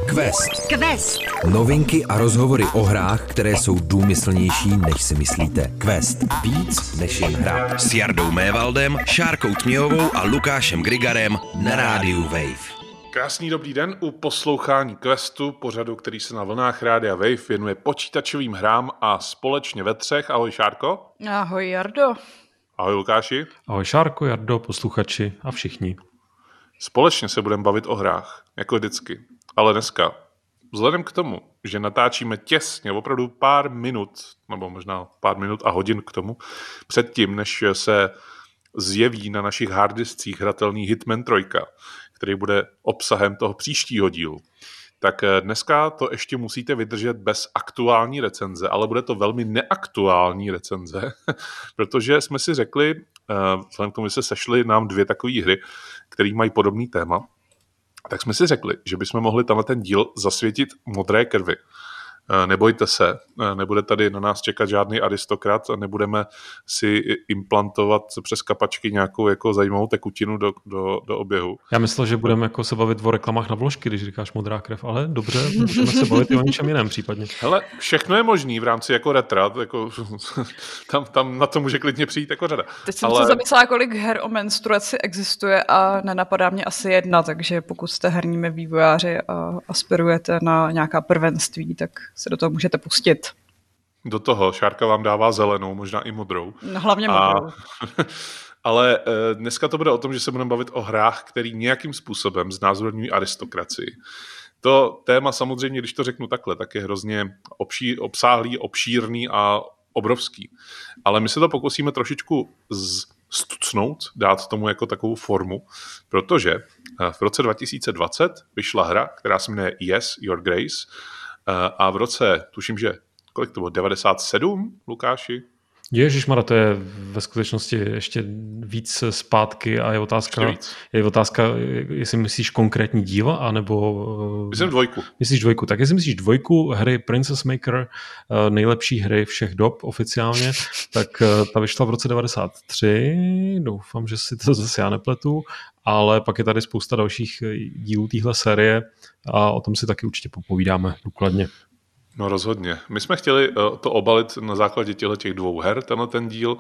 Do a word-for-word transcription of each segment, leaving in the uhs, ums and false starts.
Quest. Quest. Novinky a rozhovory o hrách, které jsou důmyslnější, než si myslíte. Quest. Víc než jen hra. S Jardou Mévaldem, Šárkou Tměhovou a Lukášem Grigarem na rádiu Wave. Krásný dobrý den u poslouchání Questu, pořadu, který se na vlnách Rádia Wave věnuje počítačovým hrám a společně ve třech. Ahoj Šárko. Ahoj Jardo. Ahoj Lukáši. Ahoj Šárko, Jardo, posluchači a všichni. Společně se budeme bavit o hrách, jako vždycky. Ale dneska, vzhledem k tomu, že natáčíme těsně, opravdu pár minut, nebo možná pár minut a hodin k tomu, předtím, než se zjeví na našich harddiskcích hratelný Hitman tři, který bude obsahem toho příštího dílu, tak dneska to ještě musíte vydržet bez aktuální recenze, ale bude to velmi neaktuální recenze, protože jsme si řekli, vzhledem k tomu, že se sešly nám dvě takové hry, které mají podobný téma, tak jsme si řekli, že bychom mohli tenhle ten díl zasvětit modré krvi. Nebojte se, nebude tady na nás čekat žádný aristokrat a nebudeme si implantovat přes kapačky nějakou jako zajímavou tekutinu do, do, do oběhu. Já myslel, že budeme jako se bavit o reklamách na vložky, když říkáš modrá krev, ale dobře, můžeme se bavit i o něčem jiném případně. Hele, všechno je možný v rámci jako retrat, jako, tam, tam na to může klidně přijít jako řada. Teď jsem ale... se zamyslela, kolik her o menstruaci existuje a nenapadá mě asi jedna, takže pokud jste herními vývojáři a aspirujete na nějaká prvenství, tak se do toho můžete pustit. Do toho Šárka vám dává zelenou, možná i modrou. No, hlavně modrou. A... Ale dneska to bude o tom, že se budeme bavit o hrách, který nějakým způsobem znázorňují aristokracii. To téma samozřejmě, když to řeknu takhle, tak je hrozně obší, obsáhlý, obšírný a obrovský. Ale my se to pokusíme trošičku stucnout, dát tomu jako takovou formu, protože v roce dva tisíce dvacet vyšla hra, která se jmenuje Yes, Your Grace, a v roce, tuším, že kolik to bylo, devadesát sedm, Lukáši? Ježišmarja, to je ve skutečnosti ještě víc zpátky a je otázka, je otázka, jestli myslíš konkrétní díl, anebo... Myslím dvojku. Myslíš dvojku. Tak jestli myslíš dvojku hry Princess Maker, nejlepší hry všech dob oficiálně, tak ta vyšla v roce devadesát tři, doufám, že si to zase já nepletu, ale pak je tady spousta dalších dílů téhle série a o tom si taky určitě popovídáme důkladně. No rozhodně. My jsme chtěli to obalit na základě těch dvou her, tenhle ten díl,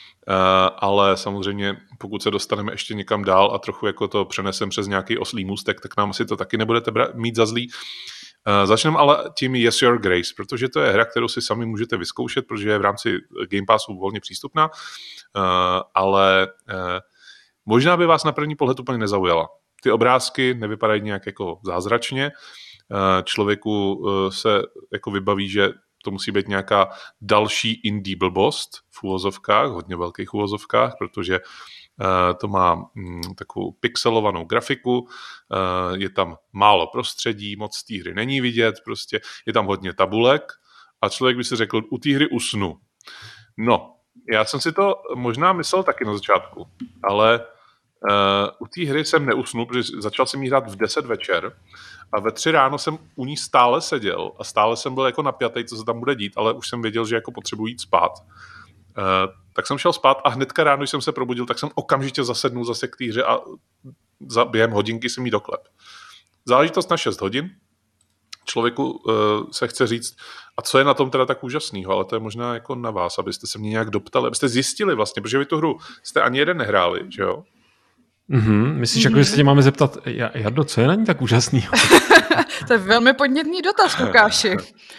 ale samozřejmě pokud se dostaneme ještě někam dál a trochu jako to přenesem přes nějaký oslý můstek, tak nám asi to taky nebudete mít za zlý. Začneme ale tím Yes Your Grace, protože to je hra, kterou si sami můžete vyzkoušet, protože je v rámci Game Passu volně přístupná, ale možná by vás na první pohled úplně nezaujala. Ty obrázky nevypadají nějak jako zázračně, člověku se jako vybaví, že to musí být nějaká další indie blbost v uvozovkách, hodně velkých uvozovkách, protože to má takovou pixelovanou grafiku, je tam málo prostředí, moc té hry není vidět, prostě je tam hodně tabulek a člověk by si řekl, u té hry usnu. No, já jsem si to možná myslel taky na začátku, ale Uh, u té hry jsem neusnul, protože začal jsem jí hrát v deset večer a ve tři ráno jsem u ní stále seděl a stále jsem byl jako napjatý, co se tam bude dít, ale už jsem věděl, že jako potřebuji jít spát. Uh, tak jsem šel spát a hnedka ráno, když jsem se probudil, tak jsem okamžitě zasednul zase k té hře a za během hodinky jsem jí doklep. Záležitost na šest hodin. Člověku uh, se chce říct, a co je na tom teda tak úžasného, ale to je možná jako na vás, abyste se mě nějak doptali, abyste zjistili vlastně, protože vy tu hru jste ani jeden nehráli, že jo? Mm-hmm. Myslíš, mm-hmm. jako, že se tě máme zeptat, Jardo, co je na ní tak úžasný? To je velmi podnětný dotaz, Lukáši.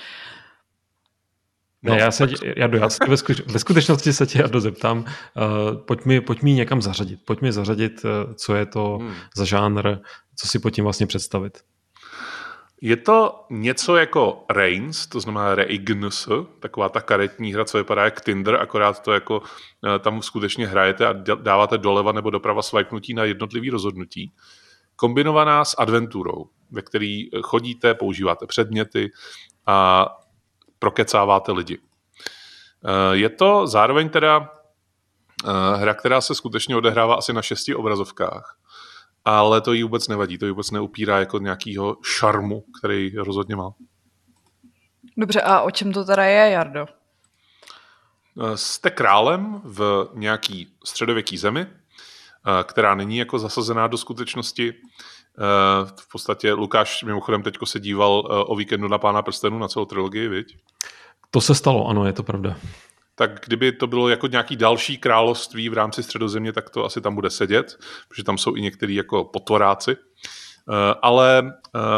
No, ne, já se, Jardo, já se ve, skuteč, ve skutečnosti se tě, Jardo, zeptám, uh, pojď, mi, pojď mi někam zařadit. Pojď mi zařadit, uh, co je to hmm. za žánr, co si pod tím vlastně představit. Je to něco jako Reigns, to znamená Reigns, taková ta karetní hra, co vypadá jak Tinder, akorát to jako tam skutečně hrajete a dáváte doleva nebo doprava swipenutí na jednotlivý rozhodnutí. Kombinovaná s adventurou, ve který chodíte, používáte předměty a prokecáváte lidi. Je to zároveň teda hra, která se skutečně odehrává asi na šesti obrazovkách. Ale to jí vůbec nevadí, to jí vůbec neupírá jako nějakýho šarmu, který rozhodně má. Dobře, a o čem to teda je, Jardo? Jste králem v nějaký středověký zemi, která není jako zasazená do skutečnosti. V podstatě Lukáš mimochodem teďko se díval o víkendu na Pána prstenů na celou trilogii, viď? To se stalo, ano, je to pravda. Tak kdyby to bylo jako nějaký další království v rámci Středozemě, tak to asi tam bude sedět, protože tam jsou i některý jako potvoráci. Ale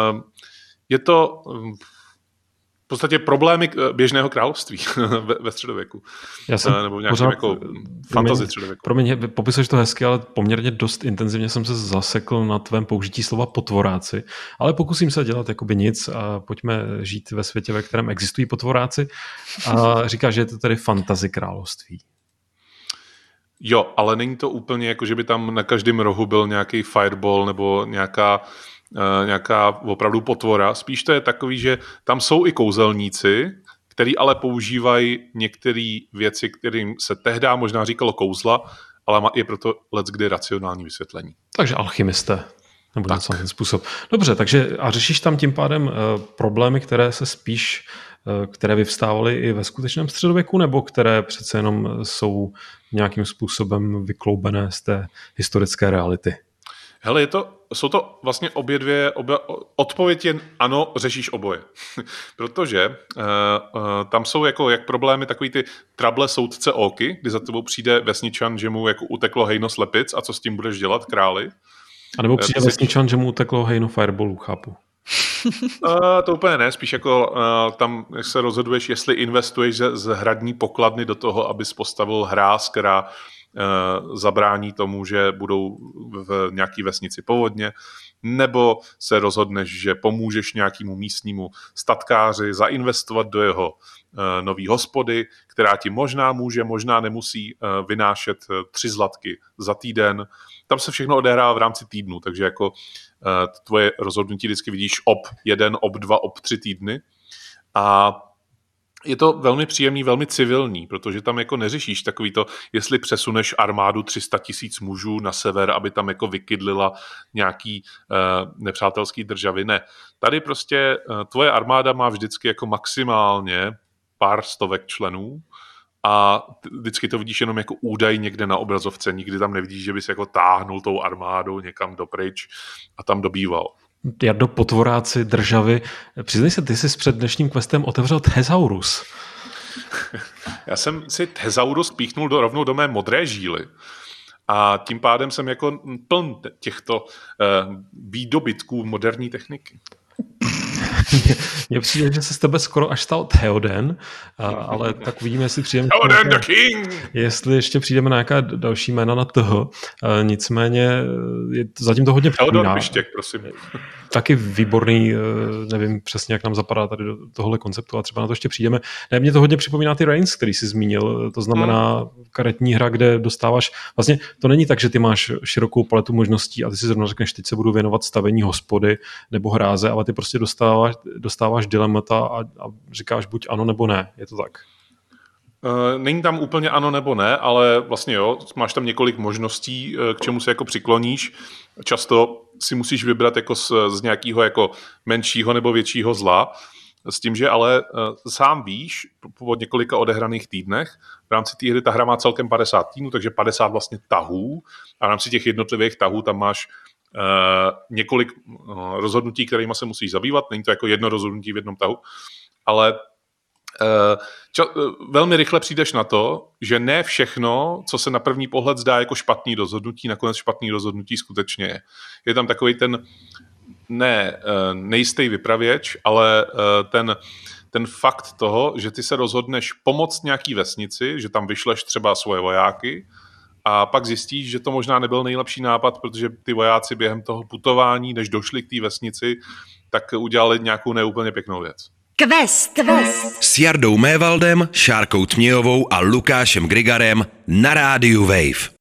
je to v podstatě problémy běžného království ve, ve středověku. Já jsem nebo v nějakém jako fantasy středověku. Promiň, popisuješ to hezky, ale poměrně dost intenzivně jsem se zasekl na tvém použití slova potvoráci, ale pokusím se dělat jakoby nic a pojďme žít ve světě, ve kterém existují potvoráci. A říkáš, že je to tedy fantasy království. Jo, ale není to úplně jako, že by tam na každém rohu byl nějaký fireball nebo nějaká Uh, nějaká opravdu potvora. Spíš to je takový, že tam jsou i kouzelníci, který ale používají některé věci, kterým se tehdy možná říkalo kouzla, ale je proto leckdy racionální vysvětlení. Takže alchymisté. Nebo něco na ten způsob. Dobře, takže a řešíš tam tím pádem uh, problémy, které se spíš, uh, které vyvstávaly i ve skutečném středověku, nebo které přece jenom jsou nějakým způsobem vykloubené z té historické reality? Hele, je to, jsou to vlastně obě dvě, obě, odpověď je ano, řešíš oboje. Protože uh, uh, tam jsou jako jak problémy takový ty trable soudce Óky, kdy za tebou přijde vesničan, že mu jako uteklo hejno slepic a co s tím budeš dělat, králi. A nebo přijde uh, vesničan, že mu uteklo hejno fireballu, chápu. Uh, to úplně ne, spíš jako uh, tam se rozhoduješ, jestli investuješ z, z hradní pokladny do toho, abys postavil hráz, která zabrání tomu, že budou v nějaký vesnici povodně, nebo se rozhodneš, že pomůžeš nějakému místnímu statkáři zainvestovat do jeho nový hospody, která ti možná může, možná nemusí vynášet tři zlatky za týden. Tam se všechno odehrává v rámci týdnu, takže jako tvoje rozhodnutí vždycky vidíš ob jeden, ob dva, ob tři týdny. A je to velmi příjemný, velmi civilní, protože tam jako neřešíš takový to, jestli přesuneš armádu tři sta tisíc mužů na sever, aby tam jako vykydlila nějaký uh, nepřátelský državy. Ne. Tady prostě uh, tvoje armáda má vždycky jako maximálně pár stovek členů a vždycky to vidíš jenom jako údaj někde na obrazovce. Nikdy tam nevidíš, že bys jako táhnul tou armádou někam dopryč a tam dobýval. Jardo, potvoráci, državy. Přiznej se, ty jsi s před dnešním questem otevřel Thesaurus. Já jsem si Thesaurus píchnul do, rovnou do mé modré žíly. A tím pádem jsem jako pln těchto uh, výdobytků moderní techniky. Mně přijde, že se z tebe skoro až stal Theoden, ale tak uvidíme, jestli přijdeme... Theoden the King! Jestli ještě přijdeme na nějaká další jména na toho. Nicméně je, zatím to hodně připomíná. Theodor Pištěk, prosím. Taky výborný, nevím přesně, jak nám zapadá tady do tohohle konceptu a třeba na to ještě přijdeme. Ne, mě to hodně připomíná ty Reigns, který jsi zmínil. To znamená hmm. karetní hra, kde dostáváš... Vlastně to není tak, že ty máš širokou paletu možností a ty si zrovna řekneš, teď se budu věnovat stavení hospody nebo hráze, ale ty prostě dostáváš, dostáváš dilemata a, a říkáš buď ano nebo ne. Je to tak? Uh, není tam úplně ano nebo ne, ale vlastně jo, máš tam několik možností, k čemu se jako přikloníš. Často si musíš vybrat jako z, z nějakého jako menšího nebo většího zla, s tím, že ale uh, sám víš po několika odehraných týdnech, v rámci té hry ta hra má celkem padesát týdnů, takže padesát vlastně tahů a v rámci těch jednotlivých tahů tam máš Uh, několik uh, rozhodnutí, kterýma se musíš zabývat. Není to jako jedno rozhodnutí v jednom tahu, ale uh, ča- uh, velmi rychle přijdeš na to, že ne všechno, co se na první pohled zdá jako špatný rozhodnutí, nakonec špatný rozhodnutí skutečně je. Je tam takový ten ne uh, nejistý vypravěč, ale uh, ten, ten fakt toho, že ty se rozhodneš pomoct nějaký vesnici, že tam vyšleš třeba svoje vojáky, a pak zjistíš, že to možná nebyl nejlepší nápad, protože ty vojáci během toho putování, než došli k té vesnici, tak udělali nějakou neúplně pěknou věc. Quest, quest. S Jardou Mévaldem, Šárkou Tmějovou a Lukášem Grigarem na rádiu Wave.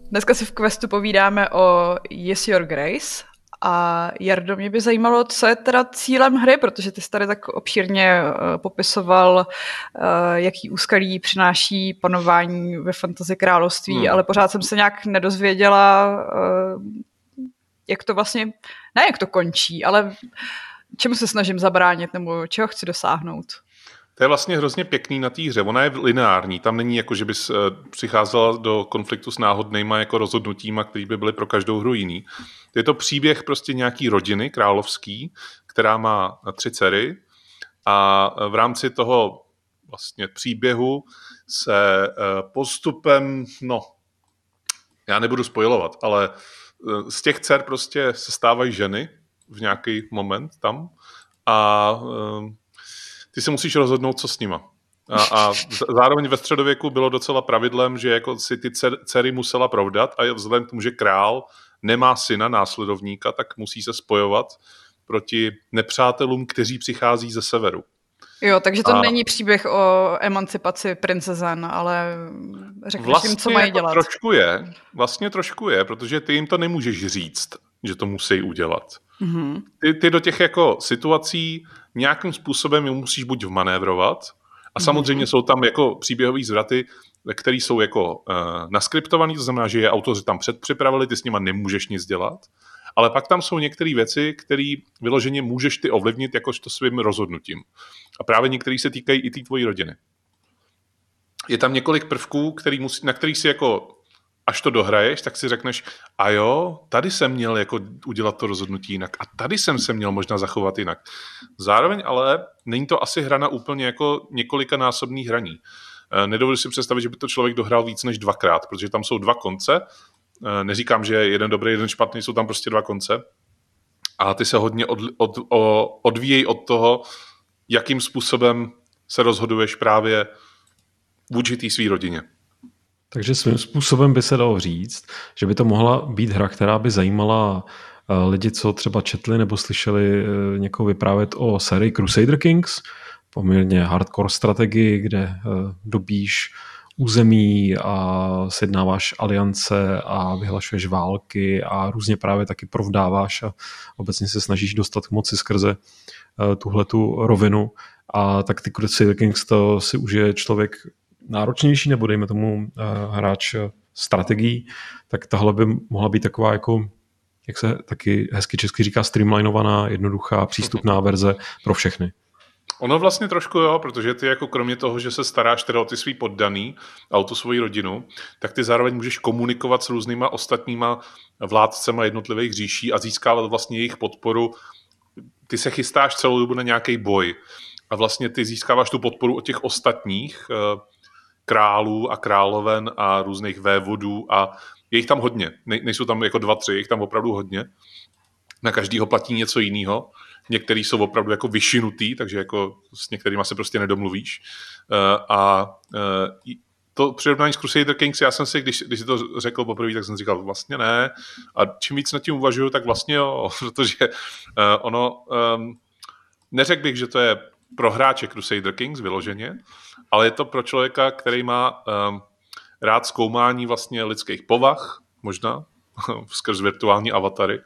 Dneska si v questu povídáme o Yes Your Grace a Jardo, mě by zajímalo, co je teda cílem hry, protože ty jsi tady tak obšírně uh, popisoval, uh, jaký úskalí přináší panování ve fantasy království, hmm. ale pořád jsem se nějak nedozvěděla, uh, jak to vlastně, ne jak to končí, ale čemu se snažím zabránit nebo čeho chci dosáhnout. To je vlastně hrozně pěkný na té hře. Ona je lineární. Tam není jako, že bys přicházela do konfliktu s náhodnýma jako rozhodnutíma, který by byly pro každou hru jiný. Je to příběh prostě nějaký rodiny královský, která má tři dcery a v rámci toho vlastně příběhu se postupem, no, já nebudu spoilovat, ale z těch dcer prostě se stávají ženy v nějaký moment tam a ty se musíš rozhodnout, co s nima. A, a zároveň ve středověku bylo docela pravidlem, že jako si ty dcery musela provdat a vzhledem k tomu, že král nemá syna, následovníka, tak musí se spojovat proti nepřátelům, kteří přichází ze severu. Jo, takže to a není příběh o emancipaci princezen, ale řekneš vlastně jim, co mají dělat. Trošku je, vlastně trošku je, protože ty jim to nemůžeš říct, že to musí udělat. Mm-hmm. Ty, ty do těch jako situací nějakým způsobem jim musíš buď vmanévrovat a samozřejmě mm-hmm. jsou tam jako příběhový zvraty, které jsou jako uh, naskriptovaný, to znamená, že je autoři tam předpřipravili, ty s nima nemůžeš nic dělat, ale pak tam jsou některé věci, které vyloženě můžeš ty ovlivnit jakožto svým rozhodnutím. A právě některé se týkají i té tvojí rodiny. Je tam několik prvků, který musí, na kterých si jako až to dohraješ, tak si řekneš, a jo, tady jsem měl jako udělat to rozhodnutí jinak a tady jsem se měl možná zachovat jinak. Zároveň ale není to asi hra na úplně jako několikanásobný hraní. Nedovedu si představit, že by to člověk dohrál víc než dvakrát, protože tam jsou dva konce. Neříkám, že jeden dobrý, jeden špatný, jsou tam prostě dva konce. A ty se hodně od, od, odvíjejí od toho, jakým způsobem se rozhoduješ právě vůči té svý rodině. Takže svým způsobem by se dalo říct, že by to mohla být hra, která by zajímala lidi, co třeba četli nebo slyšeli někoho vyprávět o sérii Crusader Kings, poměrně hardcore strategii, kde dobíš území a sjednáváš aliance a vyhlašuješ války a různě právě taky provdáváš a obecně se snažíš dostat k moci skrze tuhletu rovinu. A tak ty Crusader Kings to si užije člověk náročnější, nebo dejme tomu uh, hráč strategií, tak tahle by mohla být taková jako, jak se taky hezky česky říká, streamlinovaná, jednoduchá, přístupná verze pro všechny. Ono vlastně trošku jo, protože ty jako kromě toho, že se staráš teda o ty svý poddaný a o tu svoji rodinu, tak ty zároveň můžeš komunikovat s různýma ostatníma vládcema jednotlivých říší a získávat vlastně jejich podporu. Ty se chystáš celou dobu na nějaký boj a vlastně ty získáváš tu podporu od těch ostatních králů a královen a různých vévodů a je jich tam hodně. Ne, nejsou tam jako dva, tři, je jich tam opravdu hodně. Na každýho platí něco jiného. Některý jsou opravdu jako vyšinutý, takže jako s některýma se prostě nedomluvíš. A to přirovnání s Crusader Kings, já jsem si, když, když si to řekl poprvé, tak jsem říkal, vlastně ne. A čím víc nad tím uvažuju, tak vlastně jo, protože ono, neřekl bych, že to je pro hráče Crusader Kings vyloženě, ale je to pro člověka, který má um, rád zkoumání vlastně lidských povah, možná, skrz virtuální avatary.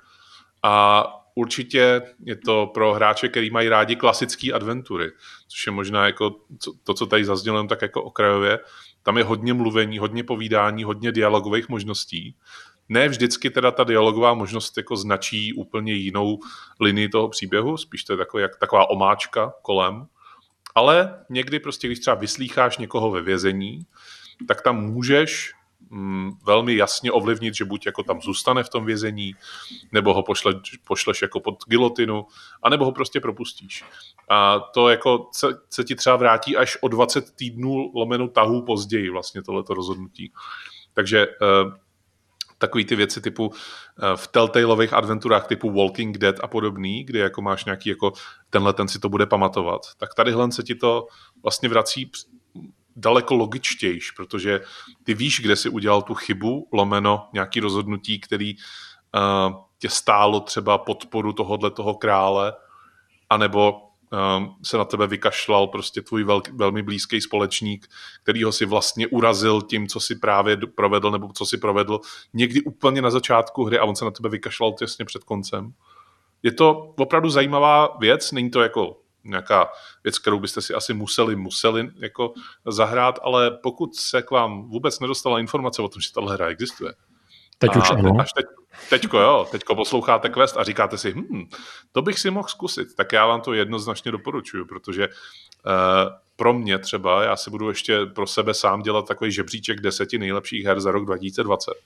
A určitě je to pro hráče, který mají rádi klasické adventury, což je možná jako to, co tady zaznělo, tak jako okrajově. Tam je hodně mluvení, hodně povídání, hodně dialogových možností. Ne vždycky teda ta dialogová možnost jako značí úplně jinou linii toho příběhu, spíš to je taková, jak, taková omáčka kolem. Ale někdy prostě, když třeba vyslýcháš někoho ve vězení, tak tam můžeš mm, velmi jasně ovlivnit, že buď jako tam zůstane v tom vězení, nebo ho pošle, pošleš jako pod gilotinu, anebo ho prostě propustíš. A to jako se, se ti třeba vrátí až o dvacet týdnů lomeno tahů později vlastně tohleto rozhodnutí. Takže eh, takový ty věci typu v Telltaleových adventurách typu Walking Dead a podobný, kdy jako máš nějaký jako tenhle ten si to bude pamatovat, tak tadyhle se ti to vlastně vrací daleko logičtějš, protože ty víš, kde jsi udělal tu chybu, lomeno nějaký rozhodnutí, který uh, tě stálo třeba podporu tohohle toho krále, anebo um, se na tebe vykašlal prostě tvůj velký, velmi blízký společník, kterýho si vlastně urazil tím, co si právě provedl, nebo co si provedl někdy úplně na začátku hry a on se na tebe vykašlal těsně před koncem. Je to opravdu zajímavá věc, není to jako nějaká věc, kterou byste si asi museli, museli jako zahrát, ale pokud se k vám vůbec nedostala informace o tom, že tahle hra existuje, teď už ano. Až teď, teďko jo, teďko posloucháte Quest a říkáte si, hm, to bych si mohl zkusit, tak já vám to jednoznačně doporučuju, protože uh, pro mě třeba, já si budu ještě pro sebe sám dělat takový žebříček deseti nejlepších her za rok dva tisíce dvacet.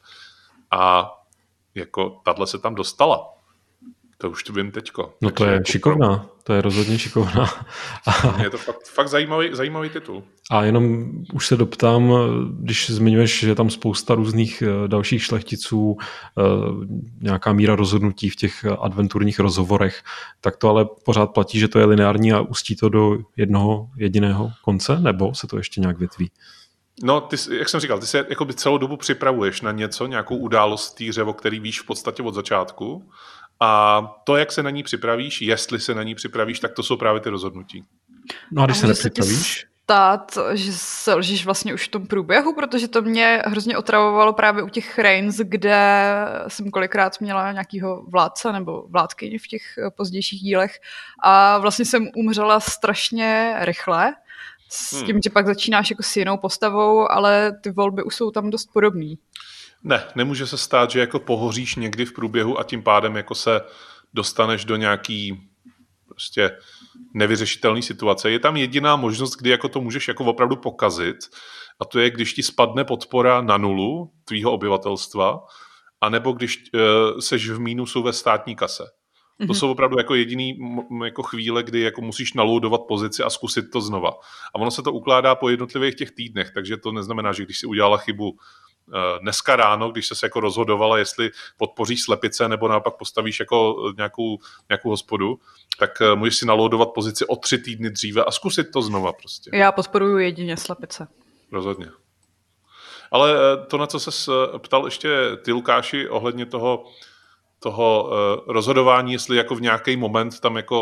A jako tahle se tam dostala. To už to vím teďko. No to je jako šikovná, pro... to je rozhodně šikovná. A... Je to fakt, fakt zajímavý, zajímavý titul. A jenom už se doptám, když zmiňuješ, že je tam spousta různých dalších šlechticů, nějaká míra rozhodnutí v těch adventurních rozhovorech, tak to ale pořád platí, že to je lineární a ústí to do jednoho jediného konce, nebo se to ještě nějak větví? No, ty, jak jsem říkal, ty se jakoby celou dobu připravuješ na něco, nějakou událost v té hře, o který víš v podstatě od začátku. A to, jak se na ní připravíš, jestli se na ní připravíš, tak to jsou právě ty rozhodnutí. No a když a se nepřipravíš? Stát, že se lžíš vlastně už v tom průběhu, protože to mě hrozně otravovalo právě u těch Reigns, kde jsem kolikrát měla nějakýho vládce nebo vládkyni v těch pozdějších dílech a vlastně jsem umřela strašně rychle s tím, hmm. že pak začínáš jako s jinou postavou, ale ty volby už jsou tam dost podobný. Ne, nemůže se stát, že jako pohoříš někdy v průběhu a tím pádem jako se dostaneš do nějaký prostě nevyřešitelné situace. Je tam jediná možnost, kdy jako to můžeš jako opravdu pokazit a to je, když ti spadne podpora na nulu tvýho obyvatelstva anebo když uh, seš v mínusu ve státní kase. Mm-hmm. To jsou opravdu jako jediný m- jako chvíle, kdy jako musíš naloadovat pozici a zkusit to znova. A ono se to ukládá po jednotlivých těch týdnech, takže to neznamená, že když si udělala chybu dneska ráno, když se jako rozhodovala, jestli podpoříš slepice nebo naopak postavíš jako nějakou, nějakou hospodu, tak můžeš si naloadovat pozici o tři týdny dříve a zkusit to znova prostě. Já podporuji jedině slepice. Rozhodně. Ale to, na co ses ptal ještě ty, Lukáši, ohledně toho, toho rozhodování, jestli jako v nějaký moment tam jako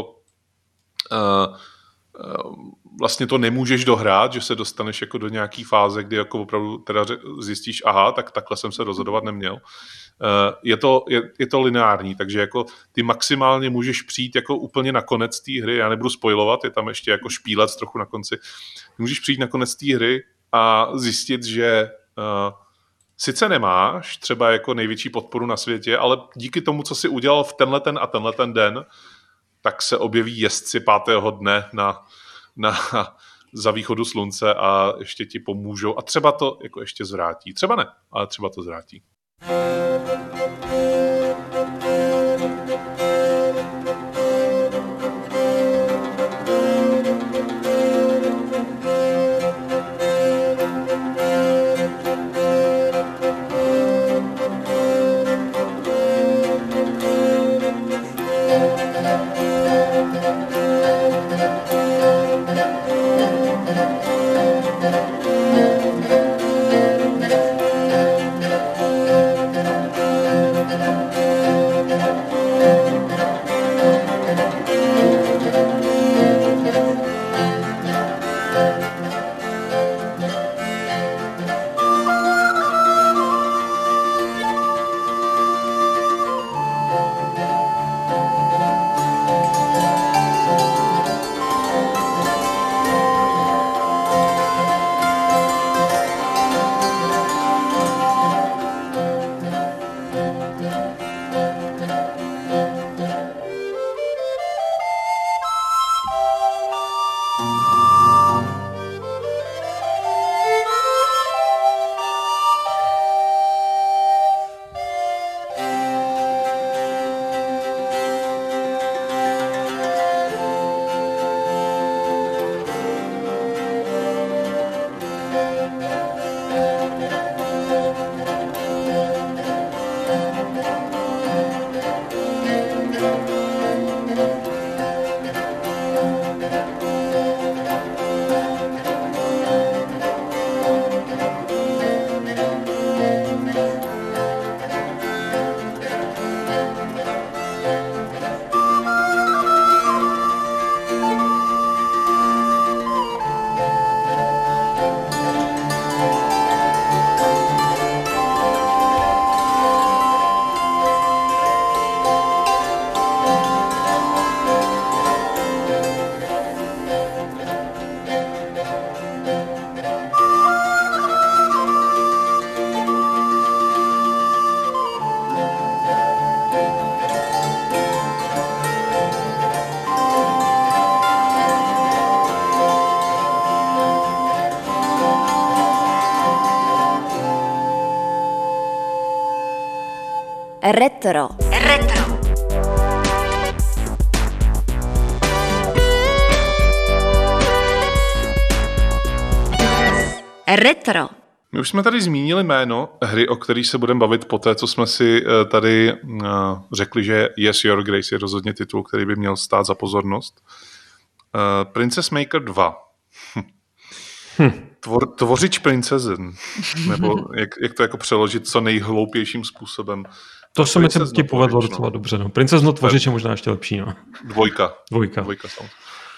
uh, vlastně to nemůžeš dohrát, že se dostaneš jako do nějaký fáze, kdy jako opravdu teda zjistíš, aha, tak takhle jsem se rozhodovat neměl. Je to, je, je to lineární, takže jako ty maximálně můžeš přijít jako úplně na konec té hry, já nebudu spoilovat, je tam ještě jako špílec trochu na konci, můžeš přijít na konec té hry a zjistit, že uh, sice nemáš třeba jako největší podporu na světě, ale díky tomu, co jsi udělal v tenhle ten a tenhle ten den, tak se objeví jezdci pátého dne na, na, za východu slunce a ještě ti pomůžou. A třeba to jako ještě zvrátí. Třeba ne, ale třeba to zvrátí. Retro. Retro. Retro. My už jsme tady zmínili jméno hry, o který se budeme bavit poté, co jsme si tady řekli, že Yes, Your Grace je rozhodně titul, který by měl stát za pozornost. Princess Maker dva. Hm. Tvor, tvořič princezen. Nebo jak, jak to jako přeložit co nejhloupějším způsobem. To se mi se ti povedlo docela dobře. No. Princezno tvořič je možná ještě lepší. No. Dvojka. Dvojka. Dvojka uh,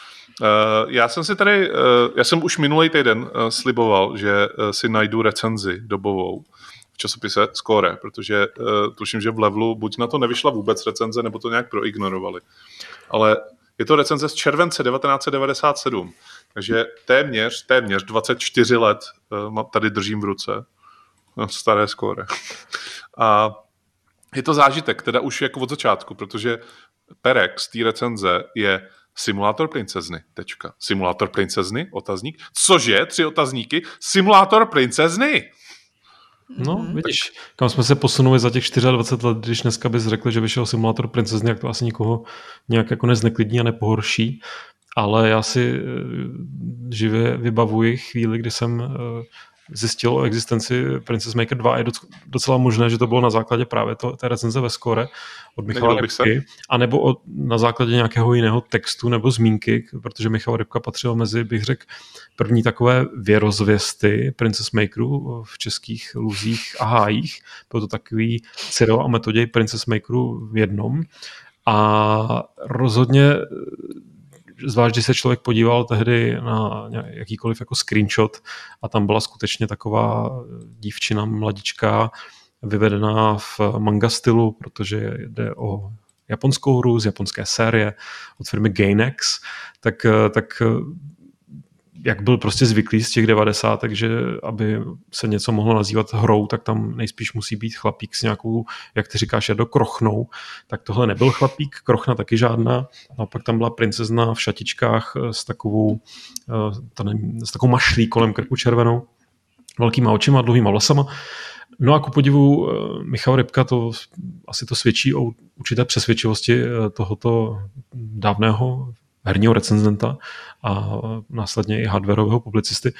já jsem si tady, uh, já jsem už minulý týden uh, sliboval, že uh, si najdu recenzi dobovou v časopise Score, protože uh, tuším, že v Levelu buď na to nevyšla vůbec recenze, nebo to nějak proignorovali. Ale je to recenze z července devatenáct set devadesát sedm, takže téměř, téměř dvacet čtyři let uh, tady držím v ruce. No, staré Score. A je to zážitek, teda už jako od začátku, protože perek z té recenze je simulátor princezny, tečka. Simulátor princezny, otazník. Cože? Tři otazníky? Simulátor princezny! No, vidíš, kam jsme se posunuli za těch dvacet čtyři let, když dneska bys řekl, že vyšel simulátor princezny, jak to asi nikoho nějak jako nezneklidní a nepohorší. Ale já si živě vybavuji chvíli, kdy jsem zjistil o existenci Princess Maker dva. Je docela možné, že to bylo na základě právě to, té recenze ve Score od Michala Rybky, anebo od, na základě nějakého jiného textu nebo zmínky, protože Michal Rybka patřil mezi, bych řekl, první takové věrozvěsty Princess Makeru v českých luzích a hájích. Byl to takový Cyril a Metoděj Princess Makeru v jednom. A rozhodně zvlášť, když se člověk podíval tehdy na jakýkoliv jako screenshot a tam byla skutečně taková dívčina, mladička, vyvedená v manga stylu, protože jde o japonskou hru z japonské série od firmy Gainax, tak, tak jak byl prostě zvyklý z těch devadesát, takže aby se něco mohlo nazývat hrou, tak tam nejspíš musí být chlapík s nějakou, jak ty říkáš, do krochnou. Tak tohle nebyl chlapík, krochna taky žádná. A pak tam byla princezna v šatičkách s takovou, to nevím, s takovou mašlí kolem krku červenou, velkýma očima, dlouhýma vlasama. No a ku podivu Michal Rybka, to asi to svědčí o určité přesvědčivosti tohoto dávného herního recenzenta a následně i hardwareového publicisty,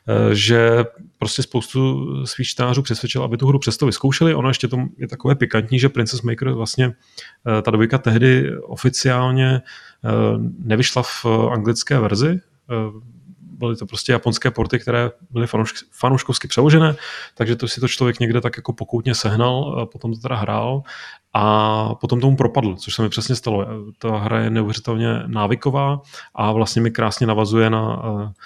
že prostě spoustu svých čtenářů přesvědčil, aby tu hru přesto vyzkoušeli. Ono ještě to je takové pikantní, že Princess Maker vlastně ta dvojka tehdy oficiálně nevyšla v anglické verzi. Byly to prostě japonské porty, které byly fanoušk, fanouškovsky přeložené, takže to si to člověk někde tak jako pokoutně sehnal, potom to teda hrál a potom tomu propadl, což se mi přesně stalo. Ta hra je neuvěřitelně návyková a vlastně mi krásně navazuje na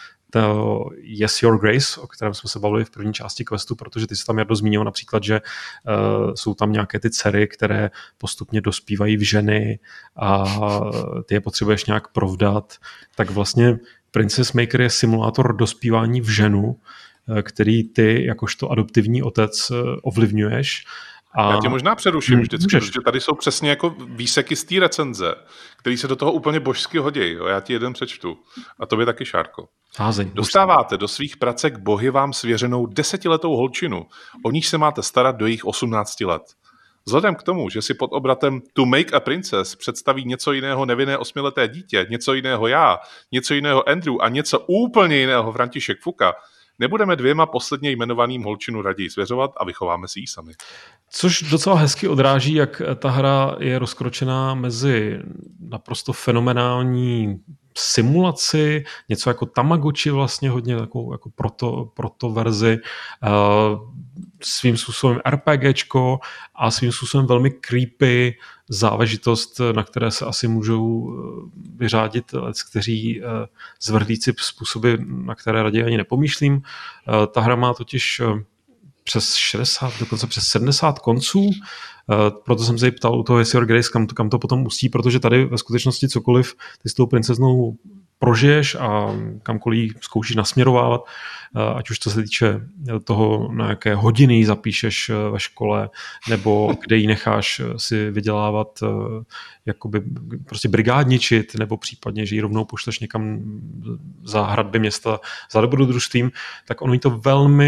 to Yes, Your Grace, o kterém jsme se bavili v první části questu, protože ty jsi tam Jardo zmínil například, že uh, jsou tam nějaké ty dcery, které postupně dospívají v ženy a ty je potřebuješ nějak provdat, tak vlastně Princess Maker je simulátor dospívání v ženu, který ty jakožto adoptivní otec ovlivňuješ. A já tě možná přeruším hmm, vždycky, můžeš. Protože tady jsou přesně jako výseky z té recenze, který se do toho úplně božsky hodí. Jo? Já ti jeden přečtu. A to by taky, Šárko. Házeň, Dostáváte do svých pracek bohy vám svěřenou desetiletou holčinu, o níž se máte starat do jejich osmnácti let. Vzhledem k tomu, že si pod obratem To Make a Princess představí něco jiného nevinné osmileté dítě, něco jiného já, něco jiného Andrew a něco úplně jiného František Fuka, nebudeme dvěma posledně jmenovaným holčinu raději svěřovat a vychováme si ji sami. Což docela hezky odráží, jak ta hra je rozkročená mezi naprosto fenomenální simulaci, něco jako Tamagotchi vlastně, hodně takovou jako proto, proto verzi, uh, svým způsobem RPGčko a svým způsobem velmi creepy záležitost, na které se asi můžou vyřádit kteří uh, zvrhlíci způsoby, na které raději ani nepomýšlím. Uh, ta hra má totiž uh, přes šedesát, dokonce přes sedmdesát konců. Uh, proto jsem se jí ptal u toho Yes, Your Grace, kam to, kam to potom ustí, protože tady ve skutečnosti cokoliv ty s tou princeznou prožiješ a kamkoliv ji zkoušíš nasměrovávat, uh, ať už co se týče toho, na jaké hodiny ji zapíšeš ve škole, nebo kde ji necháš si vydělávat, uh, jakoby prostě brigádničit, nebo případně, že ji rovnou pošleš někam za hradby města za dobrodružstvím, tak ono jí to velmi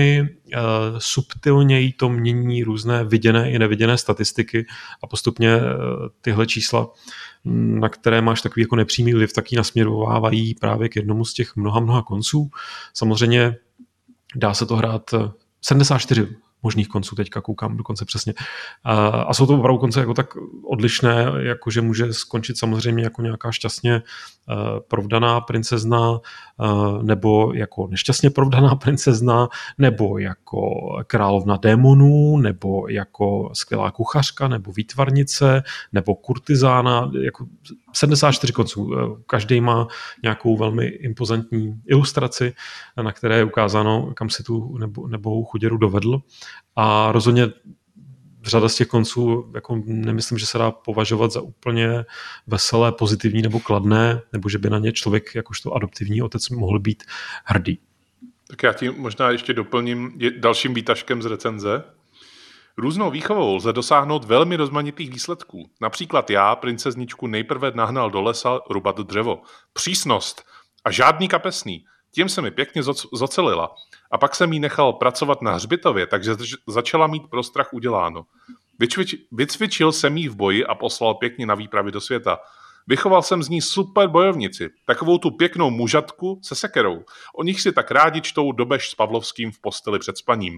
subtilněji to mění různé viděné i neviděné statistiky a postupně tyhle čísla, na které máš takový jako nepřímý vliv, taky nasměrovávají právě k jednomu z těch mnoha, mnoha konců. Samozřejmě dá se to hrát sedmdesát čtyři možných konců, teďka koukám dokonce přesně. A, a jsou to opravdu konce jako tak odlišné, jako že může skončit samozřejmě jako nějaká šťastně uh, provdaná princezna, uh, nebo jako nešťastně provdaná princezna, nebo jako královna démonů, nebo jako skvělá kuchařka, nebo výtvarnice, nebo kurtizána, jako sedmdesát čtyři konců. Každý má nějakou velmi impozantní ilustraci, na které je ukázáno, kam si tu nebo, nebo chuděru dovedl. A rozhodně řada z těch konců jako nemyslím, že se dá považovat za úplně veselé, pozitivní nebo kladné, nebo že by na ně člověk jakožto adoptivní otec mohl být hrdý. Tak já tím možná ještě doplním dalším výtažkem z recenze. Různou výchovou lze dosáhnout velmi rozmanitých výsledků. Například já princezničku nejprve nahnal do lesa rubat dřevo. Přísnost a žádný kapesný. Tím se mi pěkně zocelila. A pak jsem jí nechal pracovat na hřbitově, takže začala mít pro strach uděláno. Vycvič, vycvičil jsem jí v boji a poslal pěkně na výpravy do světa. Vychoval jsem z ní super bojovnici, takovou tu pěknou mužatku se sekerou. O nich si tak rádi čtou Dobeš s Pavlovským v posteli před spaním.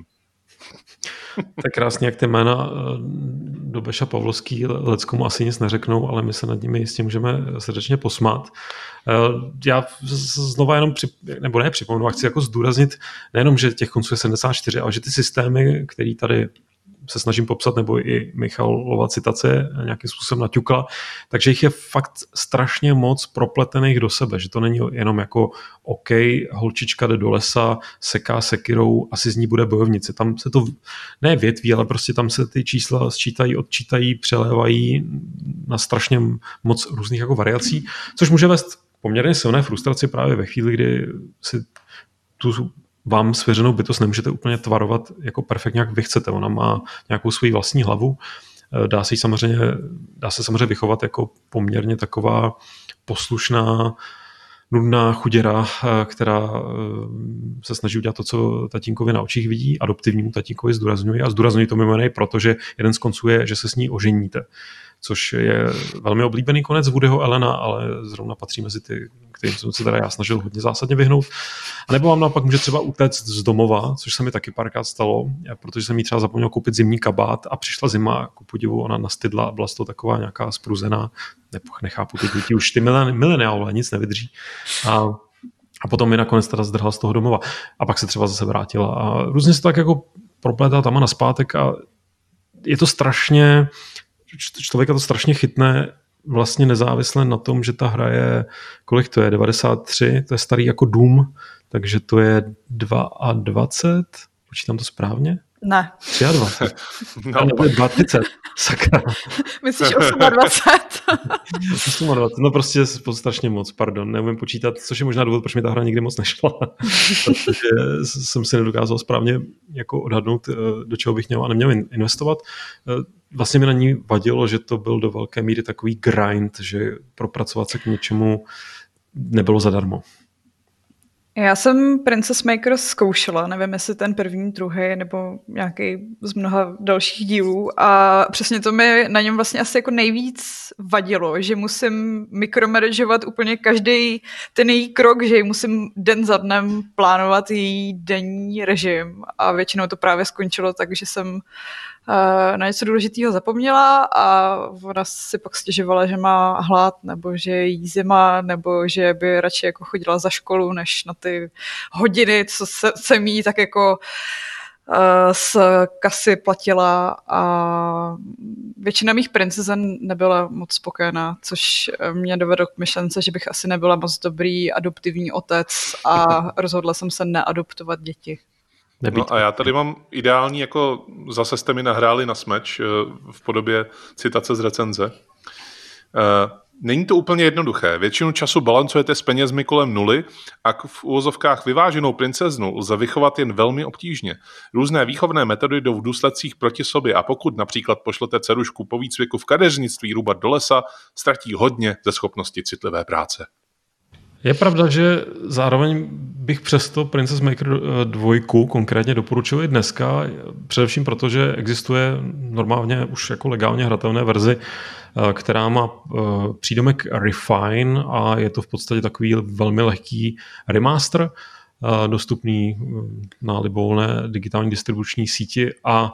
Tak krásně, jak ty jména Dobeš a Pavlovský leckomu asi nic neřeknou, ale my se nad nimi jistě můžeme srdečně posmát. Já znova jenom, při, nebo ne připomenu, a chci jako zdůraznit nejenom, že těch konců je sedmdesát čtyři, ale že ty systémy, které tady se snažím popsat, nebo i Michalova citace nějakým způsobem naťukla, takže jich je fakt strašně moc propletených do sebe, že to není jenom jako OK, holčička jde do lesa, seká sekirou, asi z ní bude bojovnice. Tam se to ne větví, ale prostě tam se ty čísla sčítají, odčítají, přelévají na strašně moc různých jako variací, což může vést poměrně silné frustraci právě ve chvíli, kdy si tu vám svěřenou bytost nemůžete úplně tvarovat jako perfektně, jak vy chcete. Ona má nějakou svoji vlastní hlavu. Dá se samozřejmě, dá se samozřejmě vychovat jako poměrně taková poslušná, nudná chuděra, která se snaží udělat to, co tatínkovi na očích vidí, adoptivnímu tatínkovi zdůrazňuje a zdůrazňuje to mimo jiné, protože jeden z konců je, že se s ní oženíte. Což je velmi oblíbený konec Woodyho Allena, ale zrovna patří mezi ty, kterým jsem se teda já snažil hodně zásadně vyhnout. A nebo vám naopak může třeba utéct z domova, což se mi taky párkrát stalo, protože jsem jí třeba zapomněl koupit zimní kabát a přišla zima a ku podivu ona nastydla a byla to taková nějaká spruzená, nechápu, ty děti už ty mileniálové nic nevydrží. A, a potom mi nakonec teda zdrhla z toho domova a pak se třeba zase vrátila a různě se to tak jako proplétá tam a naspátek a je to strašně člověka to strašně chytne vlastně nezávisle na tom, že ta hra je, kolik to je, devadesát tři, to je starý jako Doom, takže to je dvacet dva, počítám to správně? Ne. dvacet tři. No, nebo dvacet, sakra. Myslíš dvacet osm? dvacet, no prostě strašně moc, pardon, neumím počítat, což je možná důvod, proč mi ta hra nikdy moc nešla, protože jsem si nedokázal správně jako odhadnout, do čeho bych měl a neměl investovat. Vlastně mi na ní vadilo, že to byl do velké míry takový grind, že propracovat se k něčemu nebylo zadarmo. Já jsem Princess Maker zkoušela, nevím, jestli ten první, druhý nebo nějaký z mnoha dalších dílů a přesně to mi na něm vlastně asi jako nejvíc vadilo, že musím mikromanagovat úplně každý ten její krok, že ji musím den za dnem plánovat její denní režim a většinou to právě skončilo tak, že jsem na něco důležitého zapomněla a ona si pak stěžovala, že má hlad, nebo že je jí zima, nebo že by radši jako chodila za školu, než na ty hodiny, co se, jsem jí tak jako uh, z kasy platila a většina mých princezen nebyla moc spokojená, což mě dovedlo k myšlence, že bych asi nebyla moc dobrý adoptivní otec a rozhodla jsem se neadoptovat děti. No a já tady mám ideální, jako zase jste mi nahráli na smeč v podobě citace z recenze. Není to úplně jednoduché. Většinu času balancujete s penězmi kolem nuly a v uvozovkách vyváženou princeznu lze vychovat jen velmi obtížně. Různé výchovné metody jdou v důsledcích proti sobě a pokud například pošlete dcerušku po výcviku v kadeřnictví rubat do lesa, ztratí hodně ze schopnosti citlivé práce. Je pravda, že zároveň bych přesto Princess Maker dva konkrétně doporučil i dneska, především proto, že existuje normálně už jako legálně hratelné verzi, která má přídomek Refine a je to v podstatě takový velmi lehký remaster, dostupný na libovolné digitální distribuční síti a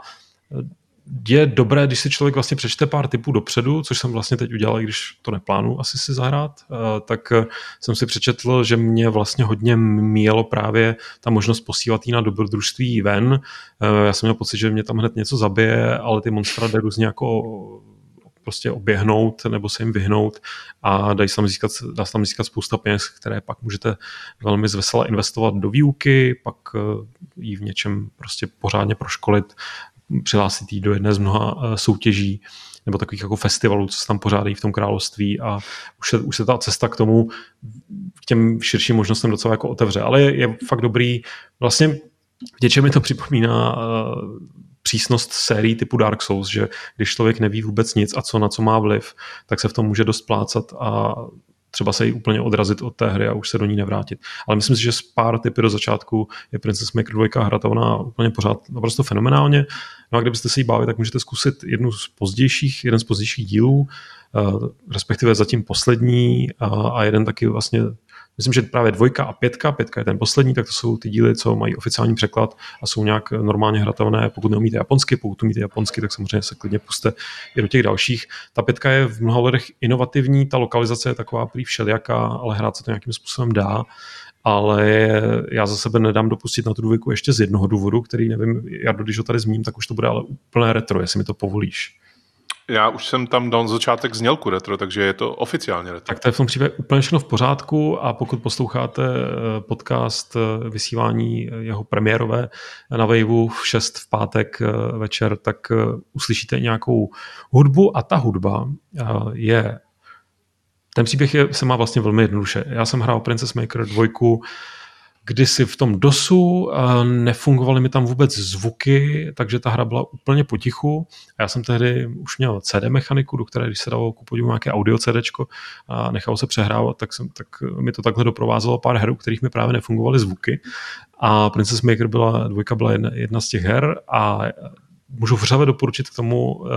je dobré, když si člověk vlastně přečte pár tipů dopředu, což jsem vlastně teď udělal, když to neplánu asi si zahrát, tak jsem si přečetl, že mě vlastně hodně míjelo právě ta možnost posílat jí na dobrodružství ven. Já jsem měl pocit, že mě tam hned něco zabije, ale ty monstra jde různě jako prostě oběhnout nebo se jim vyhnout a dají se tam získat, dá se tam získat spousta peněz, které pak můžete velmi zvesela investovat do výuky, pak jí v něčem prostě pořádně proškolit, přihlásit jí do jedné z mnoha soutěží nebo takových jako festivalů, co se tam pořádají v tom království a už se, už se ta cesta k tomu, k těm širším možnostem docela jako otevře. Ale je, je fakt dobrý, vlastně v něčem mi to připomíná uh, přísnost sérií typu Dark Souls, že když člověk neví vůbec nic a co na co má vliv, tak se v tom může dost plácat a třeba se jí úplně odrazit od té hry a už se do ní nevrátit. Ale myslím si, že z pár typy do začátku je Princess Maker dva hratelná úplně pořád naprosto fenomenálně. No a kdybyste se jí báli, tak můžete zkusit jednu z pozdějších, jeden z pozdějších dílů, respektive zatím poslední a jeden taky vlastně, myslím, že právě dvojka a pětka, pětka je ten poslední, tak to jsou ty díly, co mají oficiální překlad a jsou nějak normálně hratelné, pokud neumíte japonsky, pokud umíte japonsky, tak samozřejmě se klidně puste i do těch dalších. Ta pětka je v mnoha lidech inovativní, ta lokalizace je taková prý všelijaká, ale hrát se to nějakým způsobem dá, ale já za sebe nedám dopustit na tu dvojku ještě z jednoho důvodu, který nevím, Jardo, když ho tady zmíním, tak už to bude ale úplné retro, jestli mi to povolíš. Já už jsem tam dal začátek znělku retro, takže je to oficiálně retro. Tak to je v tom případě úplně všechno v pořádku a pokud posloucháte podcast vysílání jeho premiérové na Waveu v šest v pátek večer, tak uslyšíte nějakou hudbu a ta hudba je... Ten příběh je, se má vlastně velmi jednoduše. Já jsem hrál Princess Maker dva kdysi v tom dosu, nefungovaly mi tam vůbec zvuky, takže ta hra byla úplně potichu. A já jsem tehdy už měl C D mechaniku, do které, když se dalo ku podivu nějaké audio CDčko a nechalo se přehrávat, tak, jsem, tak mi to takhle doprovázelo pár her, u kterých mi právě nefungovaly zvuky. A Princess Maker byla, dvojka byla jedna, jedna z těch her a můžu vřele doporučit k tomu uh,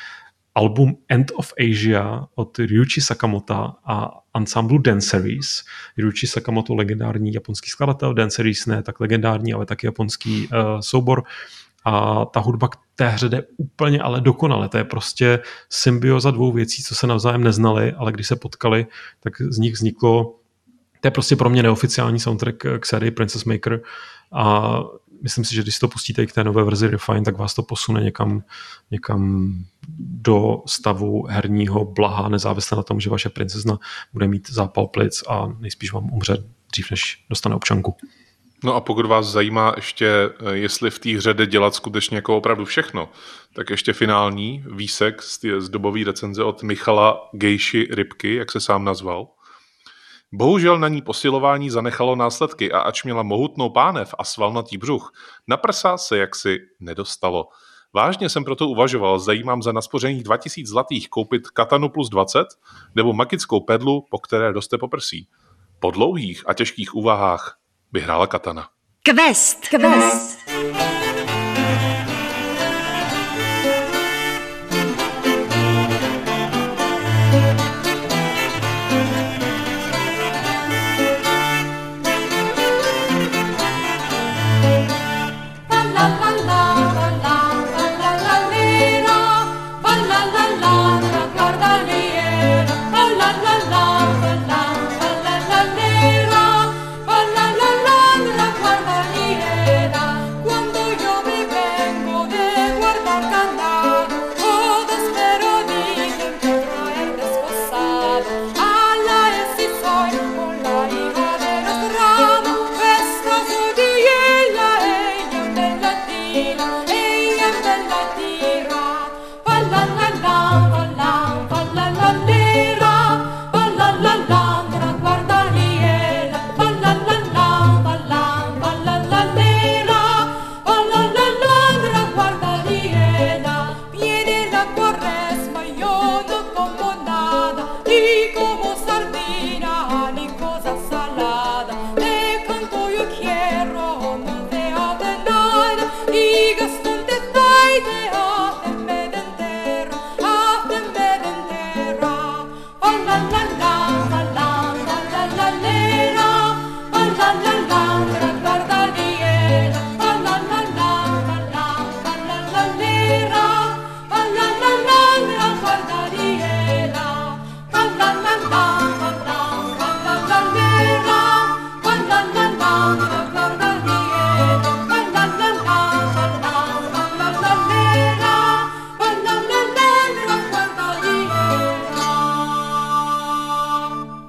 album End of Asia od Ryuichi Sakamoto a ansamblu Danceries. Ryuichi Sakamoto, legendární japonský skladatel, Danceries ne tak legendární, ale taky japonský uh, soubor. A ta hudba k té hře jde úplně ale dokonale. To je prostě symbioza dvou věcí, co se navzájem neznali, ale když se potkali, tak z nich vzniklo, to je prostě pro mě neoficiální soundtrack k sérii Princess Maker a myslím si, že když si to pustíte i k té nové verzi Refine, tak vás to posune někam, někam do stavu herního blaha, nezávisle na tom, že vaše princezna bude mít zápal plic a nejspíš vám umře dřív, než dostane občanku. No a pokud vás zajímá ještě, jestli v té hře jde dělat skutečně jako opravdu všechno, tak ještě finální výsek z, z dobové recenze od Michala Gejši Rybky, jak se sám nazval. Bohužel na ní posilování zanechalo následky a ač měla mohutnou pánev a svalnatý břuch, na prsa se jaksi nedostalo. Vážně jsem proto uvažoval, zda jí mám za naspořených dva tisíce zlatých koupit katanu plus dvacet nebo magickou pedlu, po které roste poprsí. Po dlouhých a těžkých úvahách by hrála katana. Quest. Quest.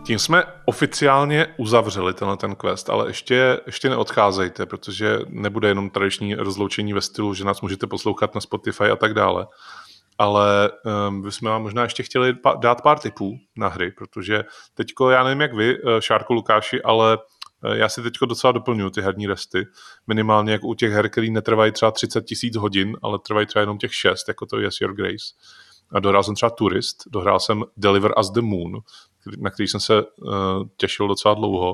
Tím jsme oficiálně uzavřeli tenhle ten quest, ale ještě, ještě neodcházejte, protože nebude jenom tradiční rozloučení ve stylu, že nás můžete poslouchat na Spotify a tak dále. Ale um, bychom vám možná ještě chtěli pa- dát pár tipů na hry, protože teďko, já nevím jak vy, Šárko, Lukáši, ale já si teďko docela doplňuji ty herní resty. Minimálně jako u těch her, který netrvají třeba třicet tisíc hodin, ale trvají třeba jenom těch šest, jako to Yes Your Grace. A dohrál jsem třeba Tourist, dohrál jsem Deliver Us the Moon, na který jsem se uh, těšil docela dlouho.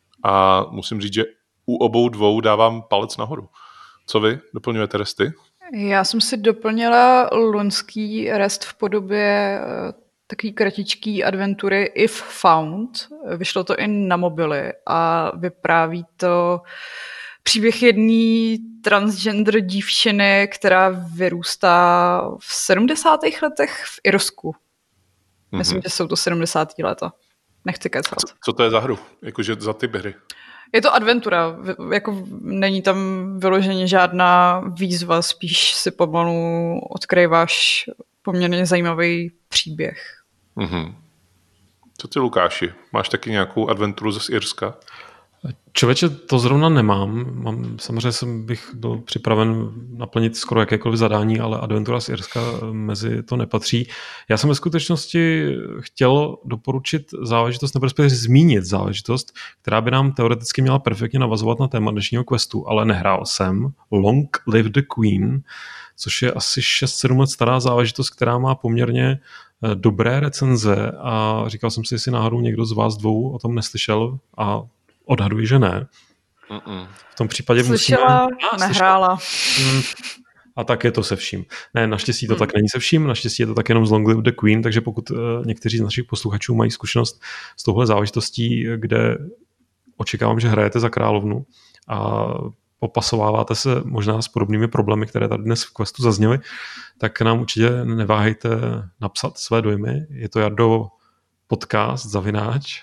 A musím říct, že u obou dvou dávám palec nahoru. Co vy? Doplňujete resty? Já jsem si doplnila loňský rest v podobě takový kratičký adventury If Found. Vyšlo to i na mobily a vypráví to příběh jedné transgender dívčiny, která vyrůstá v sedmdesátých letech v Irsku. Mm-hmm. Myslím, že jsou to sedmdesátá léta. Nechci kecat. Co, co to je za hru? Jakože za ty hry? Je to adventura, jako není tam vyloženě žádná výzva, spíš si pomalu odkryváš poměrně zajímavý příběh. Mm-hmm. Co ty, Lukáši? Máš taky nějakou adventuru z Irska? Člověče, to zrovna nemám. Mám, samozřejmě jsem bych byl připraven naplnit skoro jakékoliv zadání, ale adventura z Irska mezi to nepatří. Já jsem ve skutečnosti chtěl doporučit záležitost, nebo respektive zmínit záležitost, která by nám teoreticky měla perfektně navazovat na téma dnešního questu, ale nehrál jsem Long Live the Queen, což je asi šest sedm let stará záležitost, která má poměrně dobré recenze a říkal jsem si, jestli náhodou někdo z vás dvou o tom neslyšel a odhaduji, že ne. Mm-mm. V tom případě slyšela, musíme... nehrála. Hmm. A tak je to se vším. Ne, naštěstí to hmm. tak není se vším, naštěstí je to tak jenom z Long Live the Queen, takže pokud uh, někteří z našich posluchačů mají zkušenost s touhle záležitostí, kde očekávám, že hrajete za královnu a popasováváte se možná s podobnými problémy, které tady dnes v questu zazněly, tak nám určitě neváhejte napsat své dojmy. Je to Jardo podcast zavináč.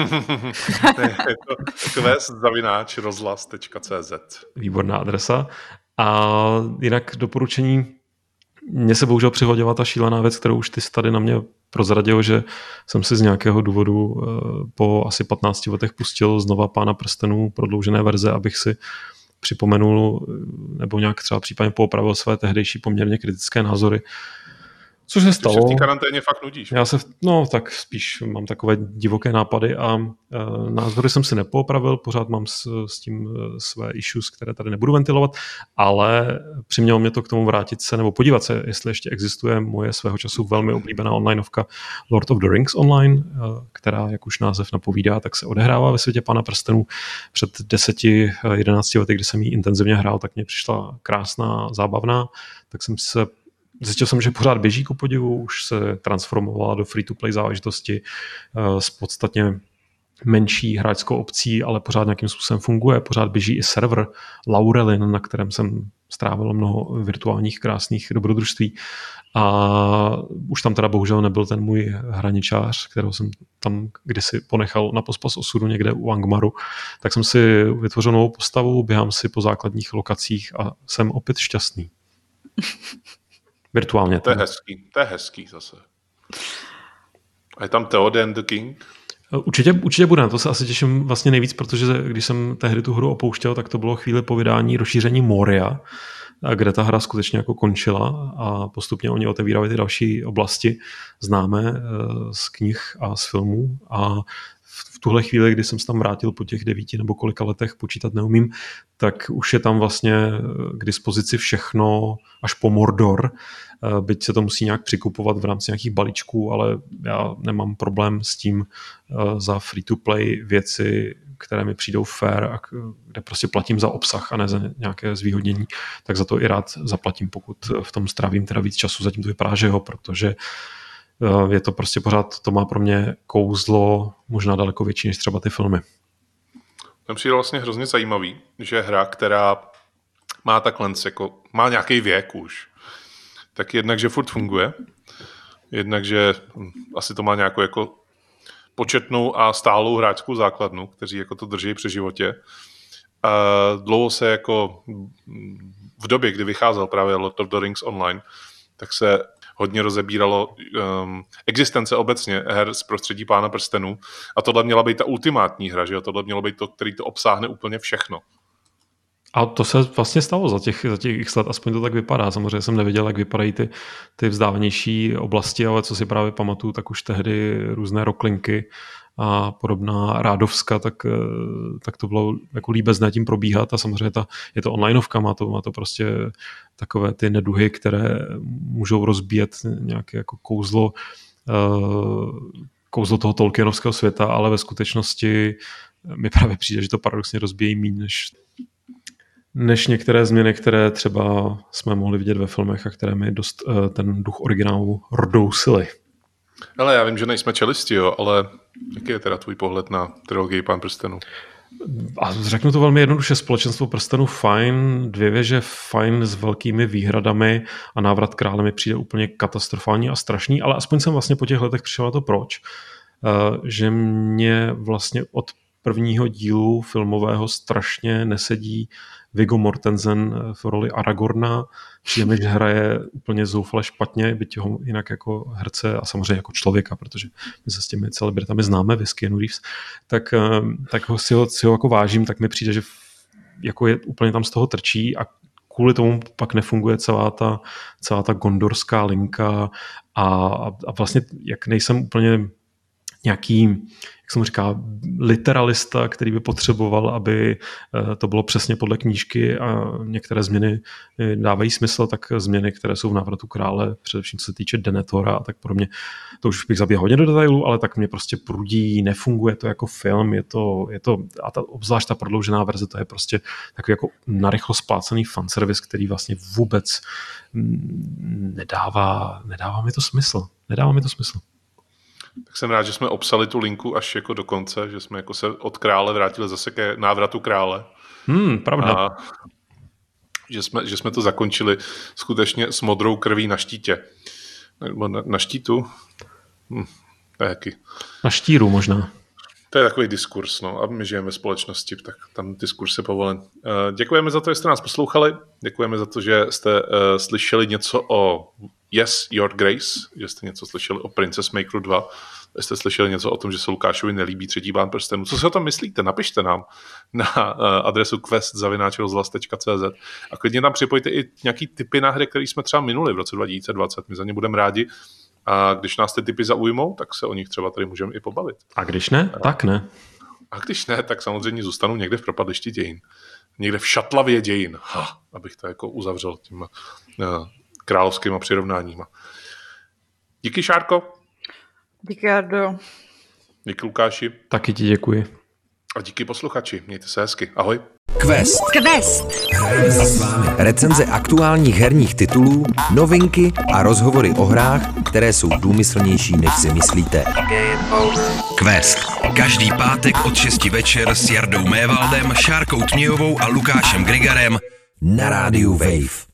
Je to quest zavináč rozhlas tečka cé zet. Výborná adresa. A jinak doporučení, mně se bohužel přihodila ta šílená věc, kterou už ty jsi tady na mě prozradil, že jsem si z nějakého důvodu po asi patnácti letech pustil znova Pána prstenů prodloužené verze, abych si připomenul nebo nějak třeba případně poopravil své tehdejší poměrně kritické názory. Což se stalo. Ty se v té karanténě fakt nudíš. Já se, no tak spíš mám takové divoké nápady a e, názory jsem si nepoopravil, pořád mám s, s tím své issues, které tady nebudu ventilovat, ale přimělo mě to k tomu vrátit se nebo podívat se, jestli ještě existuje moje svého času velmi oblíbená onlineovka Lord of the Rings Online, e, která, jak už název napovídá, tak se odehrává ve světě Pána prstenů. Před deseti, jedenácti lety, kdy jsem ji intenzivně hrál, tak mě přišla krásná, zábavná, tak jsem se zjistil jsem, že pořád běží ku podivu, už se transformovala do free-to-play záležitosti s podstatně menší hráčskou obcí, ale pořád nějakým způsobem funguje. Pořád běží i server Laurelin, na kterém jsem strávil mnoho virtuálních krásných dobrodružství. A už tam teda bohužel nebyl ten můj hraničář, kterého jsem tam kdysi ponechal na pospas osudu někde u Angmaru. Tak jsem si vytvořil novou postavu, běhám si po základních lokacích a jsem opět šťastný. Virtuálně. To je hezký, to je hezký zase. A je tam Theoden the King? Určitě, určitě bude, na to se asi těším vlastně nejvíc, protože když jsem tehdy tu hru opouštěl, tak to bylo chvíli po vydání rozšíření Moria, kde ta hra skutečně jako končila a postupně oni otevírali ty další oblasti známé z knih a z filmů a v tuhle chvíli, kdy jsem se tam vrátil po těch devíti nebo kolika letech, počítat neumím, tak už je tam vlastně k dispozici všechno až po Mordor, byť se to musí nějak přikupovat v rámci nějakých balíčků, ale já nemám problém s tím za free-to-play věci, které mi přijdou fair a kde prostě platím za obsah a ne za nějaké zvýhodnění, tak za to i rád zaplatím, pokud v tom strávím teda víc času, zatím to vypadá, že jo, protože je to prostě pořád, to má pro mě kouzlo možná daleko větší než třeba ty filmy. To přijde vlastně hrozně zajímavý, že hra, která má takhle, jako, má nějaký věk už, tak jednak, že furt funguje, jednak, že asi to má nějakou jako početnou a stálou hráčskou základnu, kteří jako to drží při životě. A dlouho se jako v době, kdy vycházel právě Lord of the Rings Online, tak se hodně rozebíralo um, existence obecně her z prostředí Pána prstenů a tohle měla být ta ultimátní hra, že jo? Tohle mělo být to, který to obsáhne úplně všechno. A to se vlastně stalo za těch, za těch x let, aspoň to tak vypadá. Samozřejmě jsem nevěděl, jak vypadají ty, ty vzdálenější oblasti, ale co si právě pamatuju, tak už tehdy různé roklinky a podobná rádovska, tak, tak to bylo jako líbezné tím probíhat a samozřejmě ta, je to onlineovka, má to, má to prostě takové ty neduhy, které můžou rozbíjet nějaké jako kouzlo, kouzlo toho Tolkienovského světa, ale ve skutečnosti mi právě přijde, že to paradoxně rozbíjí méně než než některé změny, které třeba jsme mohli vidět ve filmech a které mi dost uh, ten duch originálu rdousily. Ale já vím, že nejsme čelisti, jo, ale jaký je teda tvůj pohled na trilogii Pán prstenů? A řeknu to velmi jednoduše, Společenstvo prstenů fajn, Dvě věže fajn s velkými výhradami a Návrat krále mi přijde úplně katastrofální a strašný, ale aspoň jsem vlastně po těch letech přišel na to proč. Uh, že mě vlastně od prvního dílu filmového strašně nesedí Viggo Mortensen v roli Aragorna. Přijde mi, že hraje úplně zoufale špatně, byť ho jinak jako herce a samozřejmě jako člověka, protože my se s těmi celebritami známe, vy s Keanu Reeves, tak, tak ho si, ho si ho jako vážím, tak mi přijde, že jako je úplně tam z toho trčí a kvůli tomu pak nefunguje celá ta, celá ta gondorská linka a, a vlastně jak nejsem úplně nějaký, jak jsem říkal, literalista, který by potřeboval, aby to bylo přesně podle knížky a některé změny dávají smysl, tak změny, které jsou v Návratu krále, především co se týče Denethora a tak podobně, to už bych zaběhl hodně do detailů, ale tak mě prostě prudí, nefunguje to jako film, je to, je to a ta, obzvlášť ta prodloužená verze, to je prostě takový jako narychlo splácený fanservice, který vlastně vůbec nedává, nedává mi to smysl. Nedává mi to smysl. Tak jsem rád, že jsme obsali tu linku až jako do konce, že jsme jako se od krále vrátili zase ke Návratu krále. Hmm, pravda. A že jsme, že jsme to zakončili skutečně s modrou krví na štítě. Nebo na, na štítu? Hm, to je jaký. Na štíru možná. To je takový diskurs, no. A my žijeme ve společnosti, tak tam diskurs je povolen. Děkujeme za to, že jste nás poslouchali. Děkujeme za to, že jste uh, slyšeli něco o Yes, Your Grace, že jste něco slyšeli o Princess Makeru dva, že jste slyšeli něco o tom, že se Lukášovi nelíbí třetí Pán prstenů. Co si o tom myslíte? Napište nám na uh, adresu quest zavináč rozhlas tečka cé zet a klidně tam připojte i nějaký tipy na hry, které jsme třeba minuli v roce dva tisíce dvacet. My za ně budeme rádi. A když nás ty typy zaujmou, tak se o nich třeba tady můžeme i pobavit. A když ne, a, tak ne. A když ne, tak samozřejmě zůstanu někde v propadlišti dějin. Někde v šatlavě dějin. Ha, abych to jako uzavřel těma uh, královskýma přirovnáníma. Díky, Šárko. Díky, Jardo. Díky, Lukáši. Taky ti děkuji. A díky posluchači. Mějte se hezky. Ahoj. Quest. Quest. Hrajeme si s vámi. Recenze aktuálních herních titulů, novinky a rozhovory o hrách, které jsou důmyslnější, než si myslíte. Quest. Každý pátek od šesti večer s Jardou Mévaldem, Šárkou Tmějovou a Lukášem Grigarem Na rádiu Wave.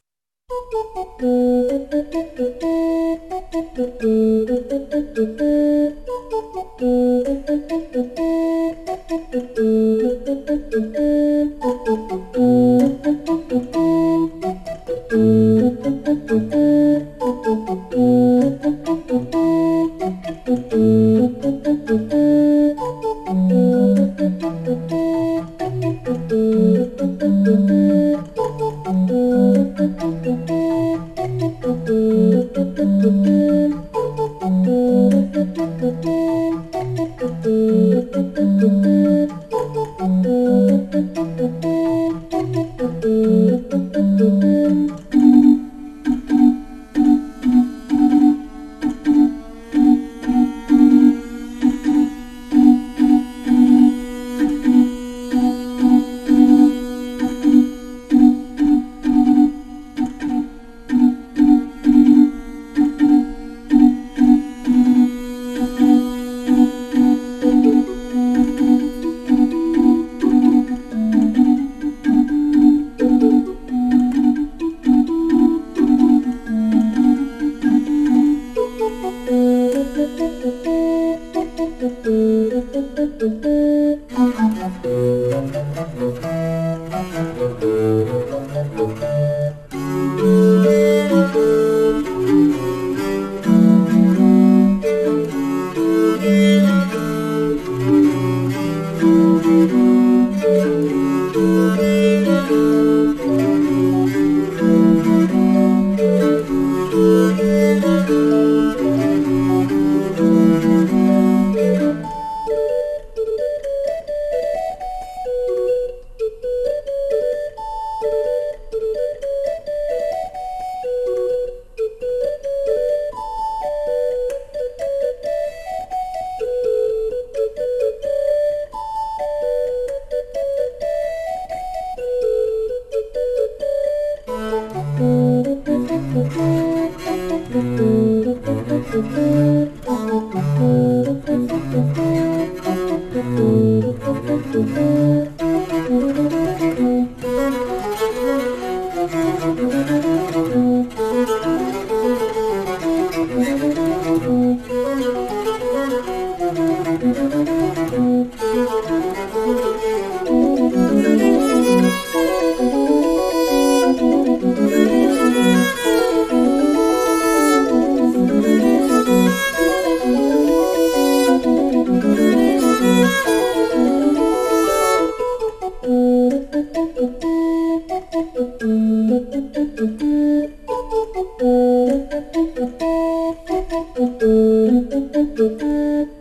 Thank you.